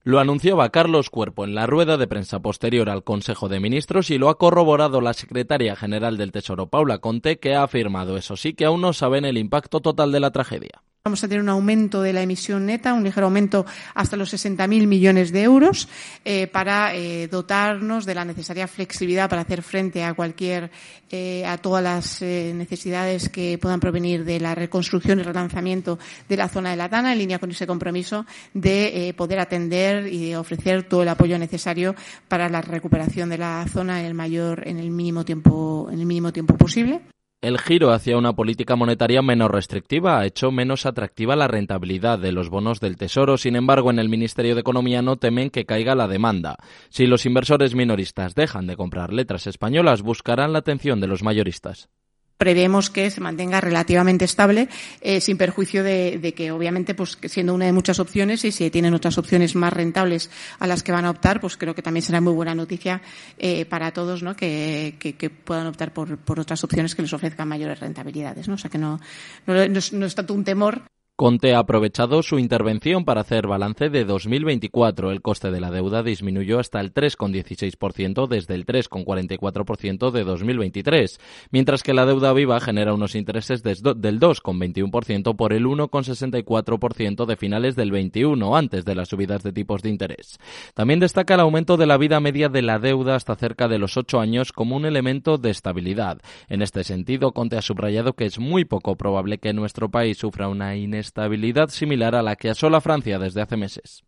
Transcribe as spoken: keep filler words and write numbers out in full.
Lo anunciaba Carlos Cuerpo en la rueda de prensa posterior al Consejo de Ministros y lo ha corroborado la secretaria general del Tesoro, Paula Conte, que ha afirmado, eso sí, que aún no saben el impacto total de la tragedia. Vamos a tener un aumento de la emisión neta, un ligero aumento hasta los sesenta mil millones de euros eh, para eh, dotarnos de la necesaria flexibilidad para hacer frente a cualquier, eh, a todas las eh, necesidades que puedan provenir de la reconstrucción y relanzamiento de la zona de la Tana, en línea con ese compromiso de eh, poder atender y de ofrecer todo el apoyo necesario para la recuperación de la zona en el mayor, en el mínimo tiempo, en el mínimo tiempo posible. El giro hacia una política monetaria menos restrictiva ha hecho menos atractiva la rentabilidad de los bonos del Tesoro. Sin embargo, en el Ministerio de Economía no temen que caiga la demanda. Si los inversores minoristas dejan de comprar letras españolas, buscarán la atención de los mayoristas. Prevemos que se mantenga relativamente estable, eh, sin perjuicio de, de que, obviamente, pues siendo una de muchas opciones, y si tienen otras opciones más rentables a las que van a optar, pues creo que también será muy buena noticia eh, para todos, ¿no? Que, que, que puedan optar por, por otras opciones que les ofrezcan mayores rentabilidades, ¿no? O sea que no, no, no, es, no es tanto un temor. Conte ha aprovechado su intervención para hacer balance de dos mil veinticuatro. El coste de la deuda disminuyó hasta el tres coma dieciséis por ciento desde el tres coma cuarenta y cuatro por ciento de dos mil veintitrés, mientras que la deuda viva genera unos intereses del dos coma veintiuno por ciento por el uno coma sesenta y cuatro por ciento de finales del veintiuno, antes de las subidas de tipos de interés. También destaca el aumento de la vida media de la deuda hasta cerca de los ocho años como un elemento de estabilidad. En este sentido, Conte ha subrayado que es muy poco probable que nuestro país sufra una inestabilidad estabilidad similar a la que asola Francia desde hace meses.